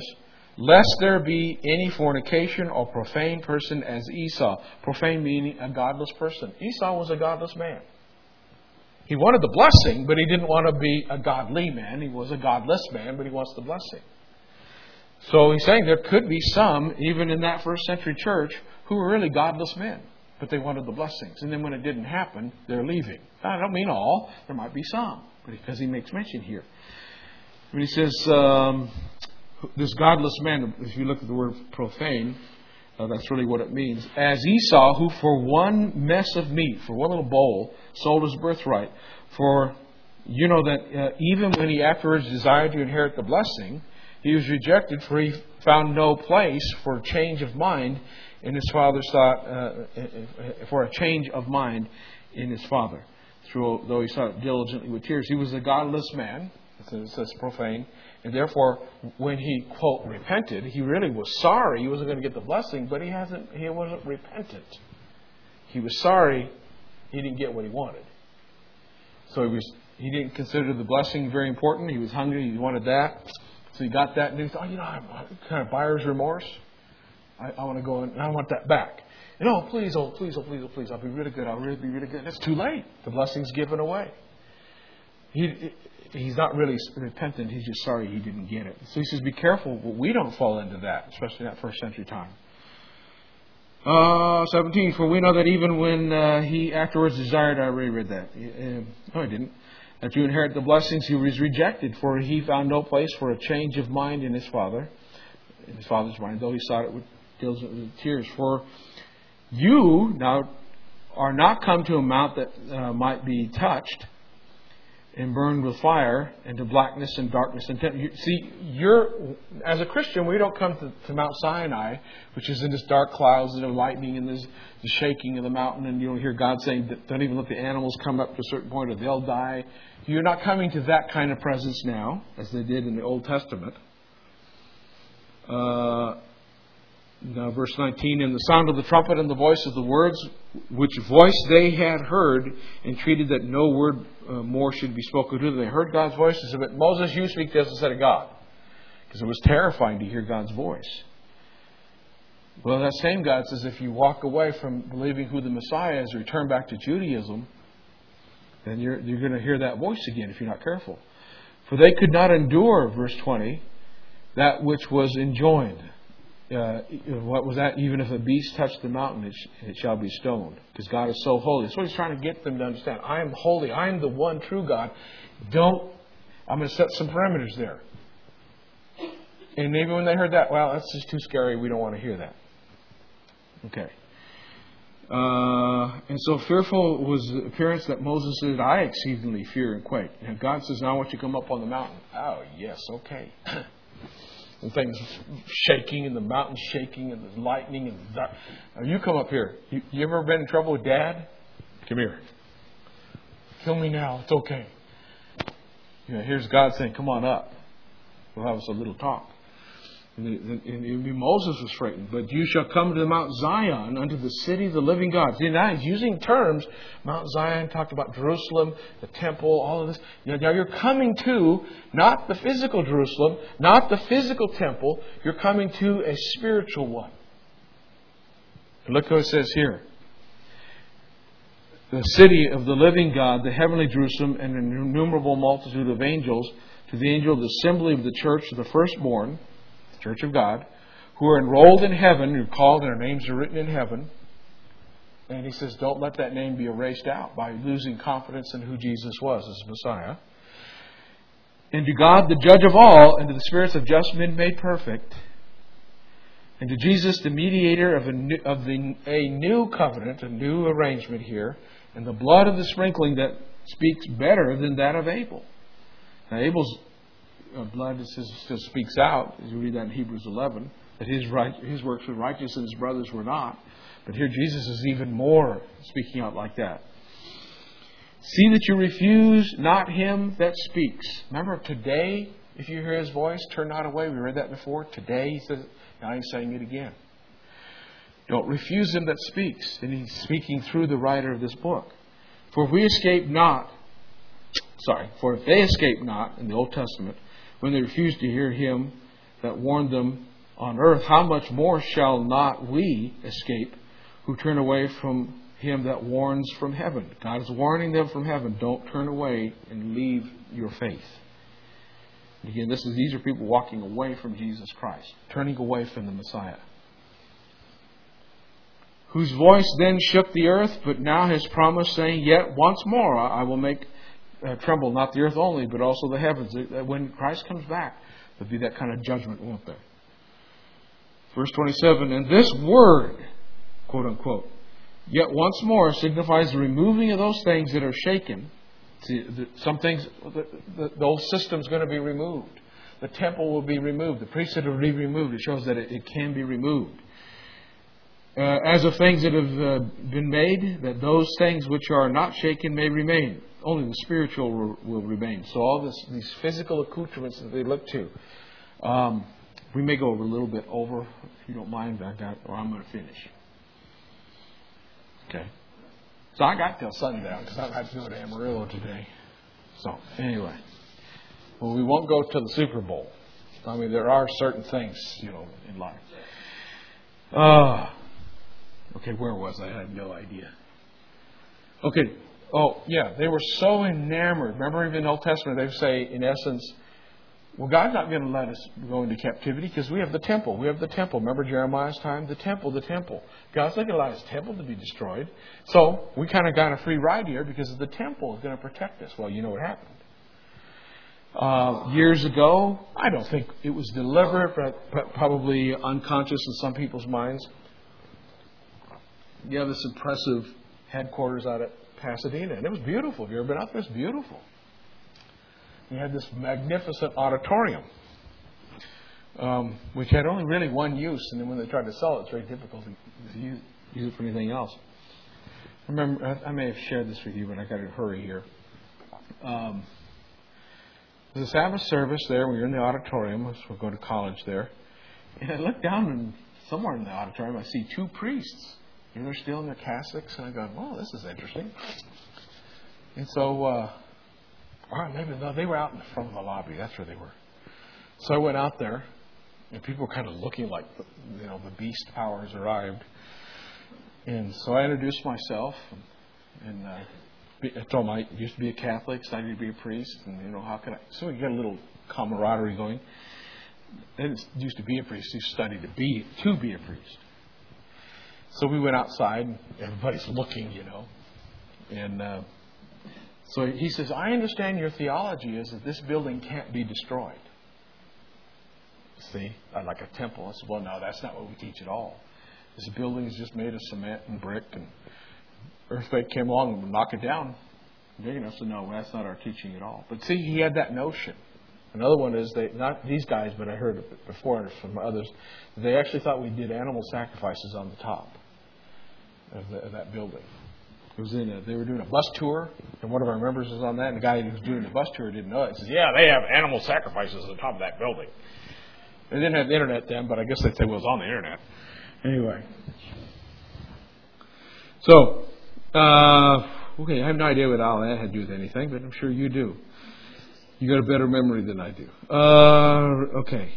[SPEAKER 1] lest there be any fornication or profane person as Esau. Profane meaning a godless person. Esau was a godless man. He wanted the blessing, but he didn't want to be a godly man. He was a godless man, but he wants the blessing. So he's saying there could be some, even in that first century church, who were really godless men, but they wanted the blessings. And then when it didn't happen, they're leaving. I don't mean all. There might be some, but because he makes mention here. When he says, this godless man, if you look at the word profane, that's really what it means. As Esau, who for one mess of meat, for one little bowl, sold his birthright. For you know that even when he afterwards desired to inherit the blessing, he was rejected, for he found no place for a change of mind in his father's thought, for a change of mind in his father. Though he sought diligently with tears. He was a godless man. It says profane. And therefore, when he, quote, repented, he really was sorry he wasn't going to get the blessing, but he wasn't repentant. He was sorry he didn't get what he wanted. So he didn't consider the blessing very important. He was hungry. He wanted that. So he got that, and he thought, I'm kind of buyer's remorse. I want to go and I want that back. And please, I'll be really good. I'll really be really good. And it's too late. The blessing's given away. He's not really repentant. He's just sorry he didn't get it. So he says, be careful. We don't fall into that, especially in that first century time. 17, for we know that even when he afterwards desired, I already read that. No, I didn't. That to inherit the blessings, he was rejected, for he found no place for a change of mind in his father's mind, though he sought it with diligent tears. For you now are not come to a mount that might be touched and burned with fire, and to blackness and darkness and as a Christian, we don't come to Mount Sinai, which is in this dark clouds and the lightning and the shaking of the mountain, and you don't hear God saying, don't even let the animals come up to a certain point or they'll die. You're not coming to that kind of presence now, as they did in the Old Testament. Now, verse 19, and the sound of the trumpet and the voice of the words, which voice they had heard, entreated that no word more should be spoken to them. They heard God's voice. They said, but Moses, you speak to us instead of God. Because it was terrifying to hear God's voice. Well, that same God says, if you walk away from believing who the Messiah is, return back to Judaism, then you're going to hear that voice again if you're not careful. For they could not endure, verse 20, that which was enjoined. What was that? Even if a beast touched the mountain, it shall be stoned. Because God is so holy. That's what he's trying to get them to understand. I am holy. I am the one true God. I'm going to set some parameters there. And maybe when they heard that, well, that's just too scary. We don't want to hear that. Okay. And so fearful was the appearance that Moses said, I exceedingly fear and quake. And God says, now I want you to come up on the mountain. Oh, yes, okay. And things shaking and the mountain shaking and the lightning and that. Now you come up here. You ever been in trouble with Dad? Come here. Kill me now. It's okay. Here's God saying, come on up. We'll have us a little talk. And Moses was frightened. But you shall come to Mount Zion, unto the city of the living God. See, now he's using terms. Mount Zion, talked about Jerusalem, the temple, all of this. Now you're coming to, not the physical Jerusalem, not the physical temple. You're coming to a spiritual one. Look what it says here. The city of the living God, the heavenly Jerusalem, and an innumerable multitude of angels, to the angel of the assembly of the church of the firstborn, Church of God, who are enrolled in heaven, who are called and their names are written in heaven. And he says, don't let that name be erased out by losing confidence in who Jesus was as Messiah. And to God, the judge of all, and to the spirits of just men made perfect, and to Jesus, the mediator of a new covenant, a new arrangement here, and the blood of the sprinkling that speaks better than that of Abel. Now, Abel's blood still speaks out, as you read that in Hebrews 11, that his works were righteous and his brothers were not. But here Jesus is even more speaking out like that. See that you refuse not him that speaks. Remember, today, if you hear his voice, turn not away. We read that before. Today, he says, now he's saying it again. Don't refuse him that speaks. And he's speaking through the writer of this book. For if they escape not in the Old Testament, when they refused to hear him that warned them on earth, how much more shall not we escape who turn away from Him that warns from heaven? God is warning them from heaven. Don't turn away and leave your faith. And again, these are people walking away from Jesus Christ, turning away from the Messiah. Whose voice then shook the earth, but now has promised, saying, Yet once more I will make tremble not the earth only, but also the heavens. When Christ comes back, there'll be that kind of judgment, won't there? Verse 27, and this word, quote unquote, yet once more signifies the removing of those things that are shaken. See, some things, the old system's going to be removed. The temple will be removed. The priesthood will be removed. It shows that it can be removed. As of things that have been made, that those things which are not shaken may remain. Only the spiritual will remain. So all these physical accoutrements that they look to. We may go a little bit over, if you don't mind, or I'm going to finish. Okay. So I got till sundown because I've had to do it at Amarillo today. So anyway, well, we won't go to the Super Bowl. I mean, there are certain things, in life. Okay, where was I? I have no idea. Okay. Oh, yeah. They were so enamored. Remember, even in the Old Testament, they say, in essence, well, God's not going to let us go into captivity because we have the temple. We have the temple. Remember Jeremiah's time? The temple, the temple. God's not going to allow His temple to be destroyed. So we kind of got a free ride here because the temple is going to protect us. Well, you know what happened. Years ago, I don't think it was deliberate, but probably unconscious in some people's minds. You have this impressive headquarters out at Pasadena, and it was beautiful. Have you ever been out there? It's beautiful. You had this magnificent auditorium, which had only really one use, and then when they tried to sell it, it's very difficult to use it for anything else. I remember, I may have shared this with you, but I got to hurry here. There's a Sabbath service there. We were in the auditorium. We're going to college there. And I looked down, and somewhere in the auditorium, I see two priests. And they're still in their cassocks. And I go, oh, this is interesting. And so, maybe they were out in the front of the lobby. That's where they were. So I went out there, and people were kind of looking like, the beast powers arrived. And so I introduced myself, and I told them I used to be a Catholic, studied to be a priest, and how can I? So you get a little camaraderie going. I didn't used to be a priest; you studied to be a priest. So we went outside, and everybody's looking, and so he says, "I understand your theology is that this building can't be destroyed." See, like a temple. I said, "Well, no, that's not what we teach at all. This building is just made of cement and brick, and earthquake came along and would knock it down big enough." So no, that's not our teaching at all. But see, he had that notion. Another one is not these guys, but I heard it before from others. They actually thought we did animal sacrifices on the top of that building. It was they were doing a bus tour, and one of our members was on that. And the guy who was doing the bus tour didn't know it. He says, "Yeah, they have animal sacrifices on the top of that building." They didn't have the internet then, but I guess they'd say, "Well, it was on the internet." Anyway, so okay, I have no idea what all that had to do with anything, but I'm sure you do. You got a better memory than I do. Okay.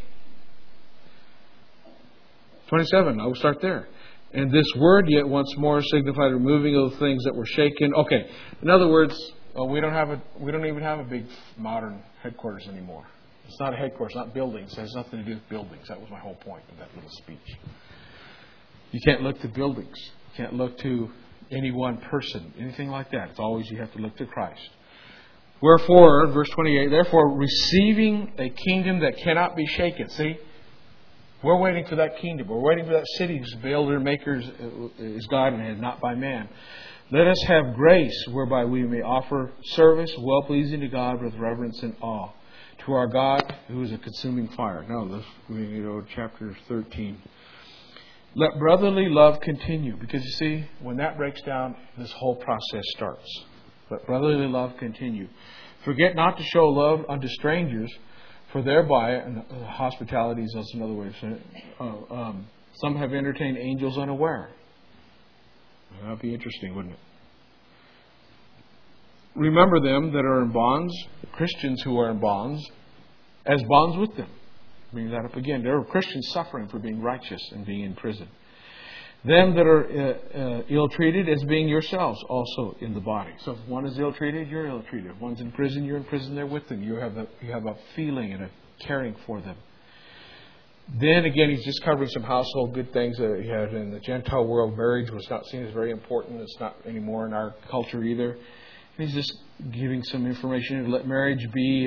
[SPEAKER 1] 27, I will start there. And this word yet once more signified removing of the things that were shaken. Okay. In other words, we don't even have a big modern headquarters anymore. It's not a headquarters, not buildings. It has nothing to do with buildings. That was my whole point of that little speech. You can't look to buildings. You can't look to any one person, anything like that. It's always you have to look to Christ. Wherefore, verse 28, therefore receiving a kingdom that cannot be shaken. See, we're waiting for that kingdom. We're waiting for that city whose builder and maker is God and not by man. Let us have grace whereby we may offer service well-pleasing to God with reverence and awe. To our God who is a consuming fire. Now, we go to chapter 13. Let brotherly love continue. Because you see, when that breaks down, this whole process starts. Let brotherly love continue. Forget not to show love unto strangers, for thereby, and hospitality is also another way of saying it, some have entertained angels unaware. That would be interesting, wouldn't it? Remember them that are in bonds, Christians who are in bonds, as bonds with them. Bring that up again. There are Christians suffering for being righteous and being in prison. Them that are ill-treated as being yourselves also in the body. So if one is ill-treated, you're ill-treated. If one's in prison, you're in prison there with them. You have a feeling and a caring for them. Then again, he's just covering some household good things that he had in the Gentile world. Marriage was not seen as very important. It's not anymore in our culture either. And he's just giving some information. Let marriage be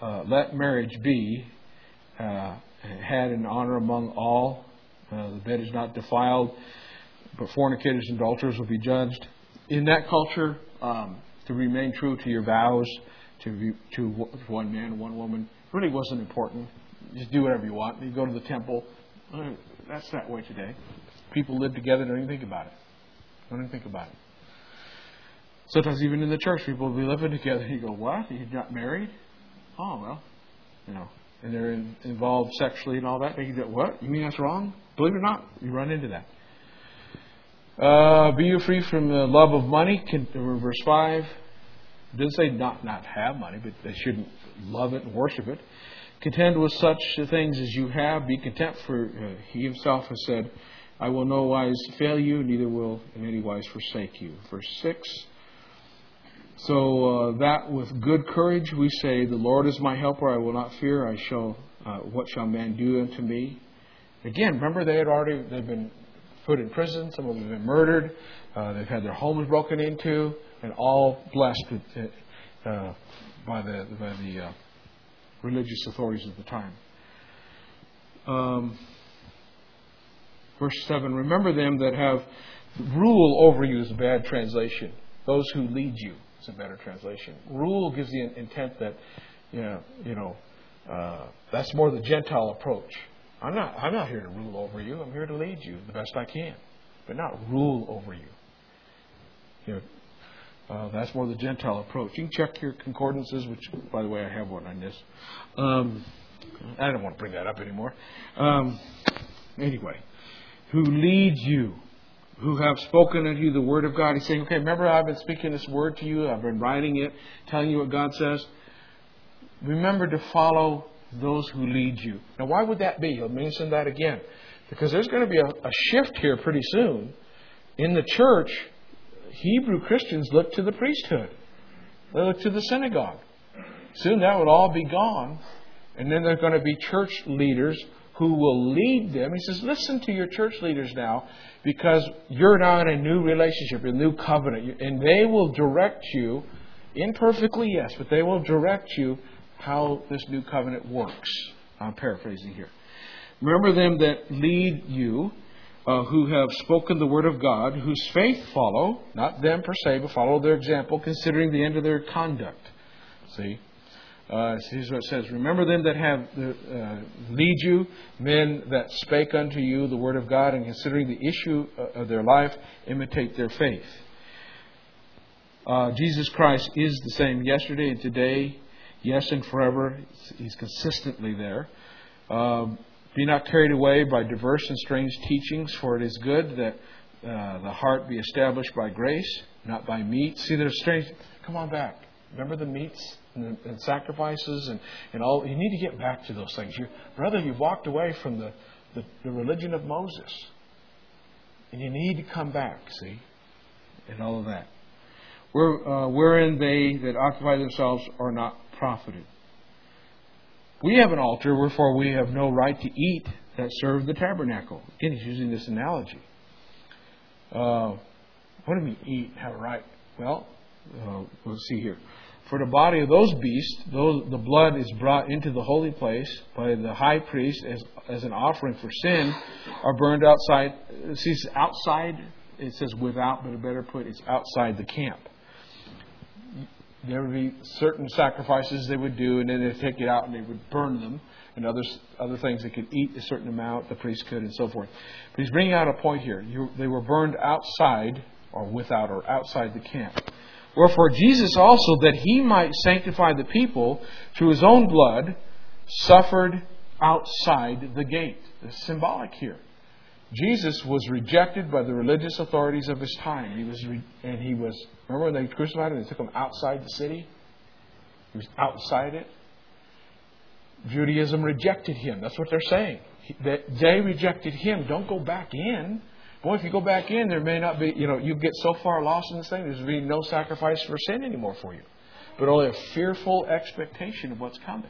[SPEAKER 1] had in honor among all. The bed is not defiled, but fornicators and adulterers will be judged. In that culture, to remain true to your vows, to one man, one woman, really wasn't important. Just do whatever you want. You go to the temple. That's that way today. People live together, don't even think about it. Sometimes even in the church, people will be living together. You go, what? You're not married? Oh, well, and they're involved sexually and all that. They go, what? You mean that's wrong? Believe it or not, you run into that. Be you free from the love of money. Verse 5. It doesn't say not have money, but they shouldn't love it and worship it. Contend with such things as you have. Be content, for he himself has said, I will no wise fail you, neither will in any wise forsake you. Verse 6. So that with good courage we say, the Lord is my helper, I will not fear. What shall man do unto me? Again, remember they've been put in prison. Some of them have been murdered. They've had their homes broken into, and all blessed by the religious authorities at the time. Verse 7, remember them that have rule over you is a bad translation. Those who lead you is a better translation. Rule gives the intent that, that's more the Gentile approach. I'm not here to rule over you. I'm here to lead you the best I can, but not rule over you. That's more the Gentile approach. You can check your concordances, which, by the way, I have one on this. I don't want to bring that up anymore. Anyway, who lead you, who have spoken unto you the word of God. He's saying, okay, remember I've been speaking this word to you. I've been writing it, telling you what God says. Remember to follow those who lead you. Now, why would that be? He'll mention that again. Because there's going to be a shift here pretty soon. In the church, Hebrew Christians look to the priesthood. They look to the synagogue. Soon that would all be gone. And then there are going to be church leaders who will lead them. He says, listen to your church leaders now, because you're now in a new relationship, a new covenant. And they will direct you, imperfectly, yes, but they will direct you how this new covenant works. I'm paraphrasing here. Remember them that lead you, who have spoken the word of God, whose faith follow, not them per se, but follow their example, considering the end of their conduct. See? Here's what it says. Remember them that have lead you, men that spake unto you the word of God, and considering the issue of their life, imitate their faith. Jesus Christ is the same yesterday and today, yes and forever. He's consistently there. Be not carried away by diverse and strange teachings, for it is good that the heart be established by grace, not by meat. See, there's strange. Come on back. Remember the meats and sacrifices and all. You need to get back to those things. Brother, you've walked away from the religion of Moses. And you need to come back, see, and all of that. Wherein they that occupy themselves are not profited. We have an altar, wherefore we have no right to eat that serve the tabernacle. Again, he's using this analogy. What do you mean eat, have a right? Well, let's see here. For the body of those beasts, the blood is brought into the holy place by the high priest as an offering for sin, are burned outside. See, it's outside. It says without, but a better put, it's outside the camp. There would be certain sacrifices they would do, and then they'd take it out and they would burn them, and other things they could eat a certain amount, the priest could, and so forth. But he's bringing out a point here. They were burned outside, or without, or outside the camp. Wherefore Jesus also, that he might sanctify the people through his own blood, suffered outside the gate. It's symbolic here. Jesus was rejected by the religious authorities of his time. He was, remember when they crucified him, they took him outside the city? He was outside it. Judaism rejected Him. That's what they're saying. They rejected Him. Don't go back in. Boy, if you go back in, there may not be, you get so far lost in this thing, there's be no sacrifice for sin anymore for you. But only a fearful expectation of what's coming.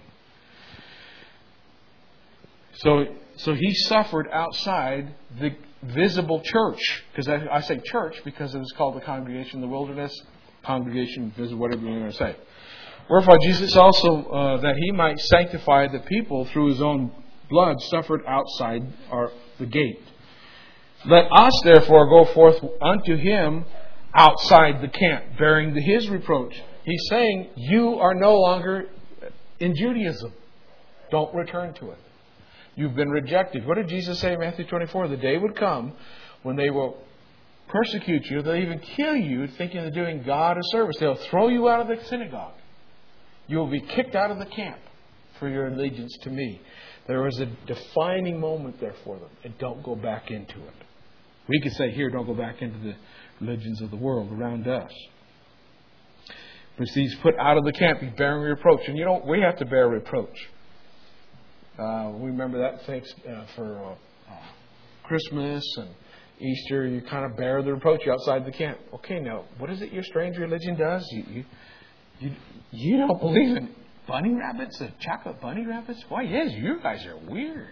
[SPEAKER 1] So He suffered outside the visible church. Because I say church because it was called the congregation in the wilderness. Congregation, visible, whatever you're going to say. Wherefore Jesus also, that He might sanctify the people through His own blood, suffered outside the gate. Let us therefore go forth unto Him outside the camp, bearing His reproach. He's saying, you are no longer in Judaism. Don't return to it. You've been rejected. What did Jesus say in Matthew 24? The day would come when they will persecute you. They'll even kill you, thinking they're doing God a service. They'll throw you out of the synagogue. You will be kicked out of the camp for your allegiance to me. There was a defining moment there for them. And don't go back into it. We could say here, don't go back into the religions of the world around us. But He's put out of the camp. He's bearing reproach. And we have to bear reproach. We remember that things for Christmas and Easter. You kind of bear the reproach outside the camp. Okay, now, what is it your strange religion does? You don't believe in bunny rabbits, chocolate bunny rabbits? Why, yes, you guys are weird.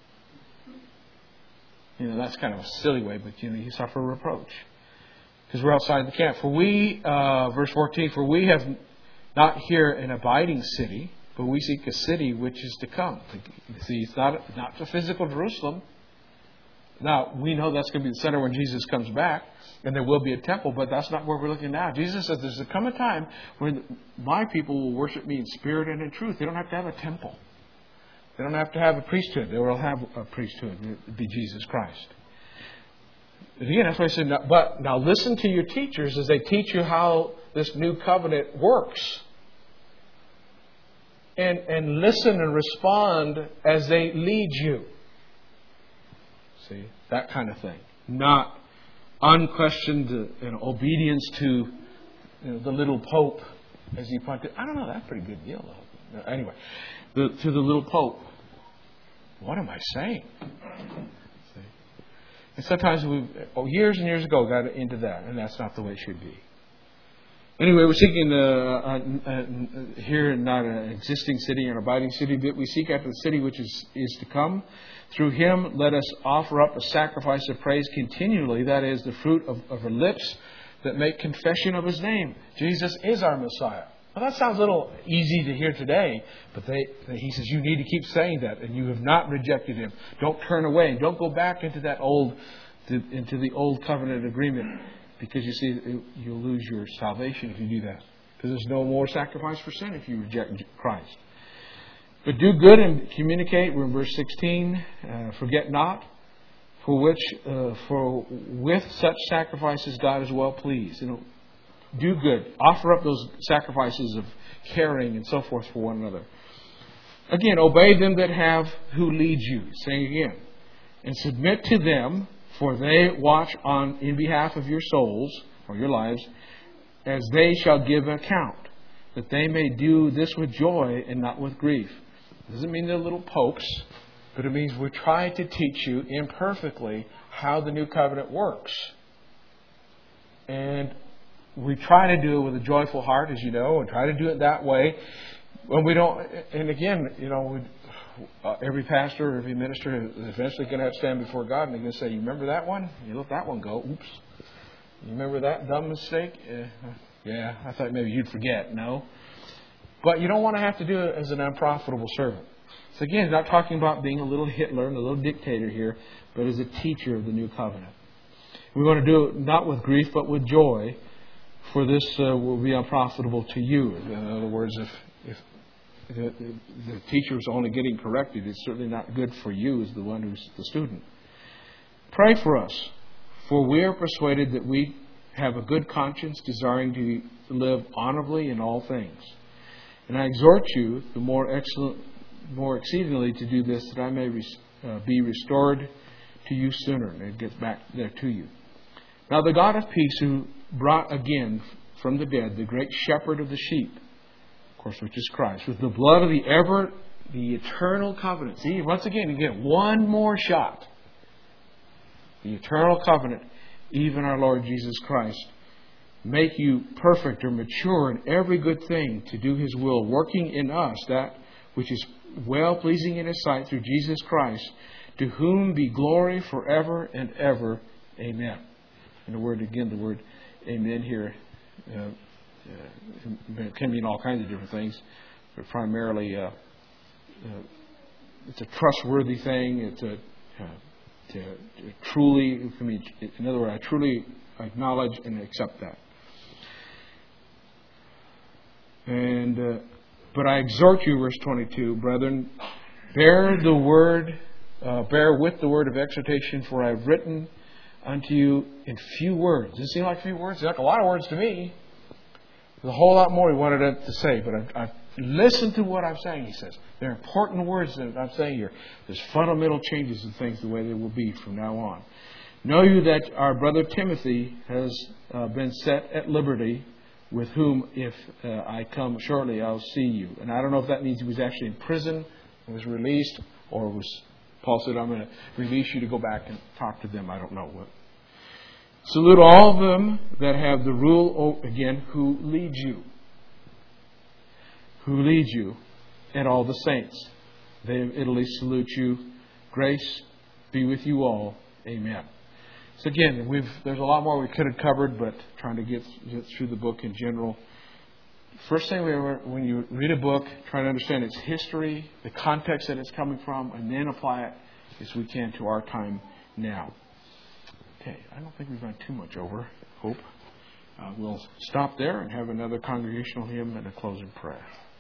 [SPEAKER 1] That's kind of a silly way, but you suffer reproach. Because we're outside the camp. For we, verse 14, for we have not here an abiding city, but we seek a city which is to come. See, it's not the physical Jerusalem. Now, we know that's going to be the center when Jesus comes back, and there will be a temple, but that's not where we're looking now. Jesus says there's going to come a time when my people will worship me in spirit and in truth. They don't have to have a temple. They don't have to have a priesthood. They will have a priesthood. It will be Jesus Christ. Again, that's why I said, but now listen to your teachers as they teach you how this new covenant works. And listen and respond as they lead you. See, that kind of thing. Not unquestioned obedience to the little pope as he pointed. I don't know, that's a pretty good deal though. Anyway, to the little pope. What am I saying? See? And sometimes years and years ago got into that, and that's not the way it should be. Anyway, we're seeking here not an existing city, an abiding city, but we seek after the city which is to come. Through Him, let us offer up a sacrifice of praise continually. That is the fruit of our lips that make confession of His name. Jesus is our Messiah. Well, that sounds a little easy to hear today, but He says you need to keep saying that, and you have not rejected Him. Don't turn away. Don't go back into the old covenant agreement. Because you see, you'll lose your salvation if you do that. Because there's no more sacrifice for sin if you reject Christ. But do good and communicate. We're in verse 16. Forget not, for with such sacrifices God is well pleased. Do good. Offer up those sacrifices of caring and so forth for one another. Again, obey them who lead you. Saying again, and submit to them. For they watch in behalf of your souls, or your lives, as they shall give account, that they may do this with joy and not with grief. It doesn't mean they're little popes, but it means we're trying to teach you imperfectly how the new covenant works. And we try to do it with a joyful heart, as you know, and try to do it that way. When we don't, and again, every pastor, every minister is eventually going to have to stand before God and they're going to say, you remember that one? You let that one go. Oops. You remember that dumb mistake? Yeah, I thought maybe you'd forget. No. But you don't want to have to do it as an unprofitable servant. So again, not talking about being a little Hitler and a little dictator here, but as a teacher of the new covenant. We want to do it not with grief, but with joy, for this will be unprofitable to you. In other words, if the teacher is only getting corrected, it's certainly not good for you as the one who's the student. Pray for us, for we are persuaded that we have a good conscience, desiring to live honorably in all things. And I exhort you the more exceedingly to do this, that I may be restored to you sooner. And it gets back there to you. Now the God of peace, who brought again from the dead the great shepherd of the sheep, of course, which is Christ, with the blood of the ever The eternal covenant. See, once again, you get one more shot. The eternal covenant, even our Lord Jesus Christ, make you perfect or mature in every good thing to do His will, working in us that which is well-pleasing in His sight through Jesus Christ, to whom be glory forever and ever. Amen. And the word amen here can mean all kinds of different things, but primarily it's a trustworthy thing. It's a truly, in other words, I truly acknowledge and accept that. And but I exhort you, verse 22, brethren, bear with the word of exhortation, for I have written unto you in few words. Does it seem like few words? It's like a lot of words to me. There's a whole lot more he wanted it to say, but I've listened to what I'm saying, he says. They're important words that I'm saying here. There's fundamental changes in things the way they will be from now on. Know you that our brother Timothy has been set at liberty, with whom, if I come shortly, I'll see you. And I don't know if that means he was actually in prison and was released, or was Paul said, I'm going to release you to go back and talk to them. I don't know what. Salute all of them that have the rule, again, who lead you. Who lead you, and all the saints. They of Italy salute you. Grace be with you all. Amen. So again, there's a lot more we could have covered, but trying to get through the book in general. First thing, when you read a book, try to understand its history, the context that it's coming from, and then apply it as we can to our time now. Okay, I don't think we've gone too much over. Hope. We'll stop there and have another congregational hymn and a closing prayer.